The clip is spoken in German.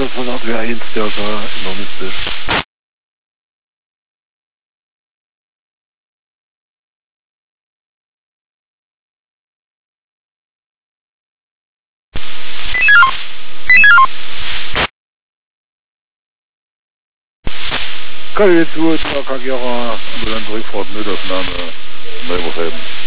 Einsatz von Abwehr 1, der da noch müsste. KW2, Kagera, Ambulanz Rückfahrt, Notaufnahme, Neuberhelm.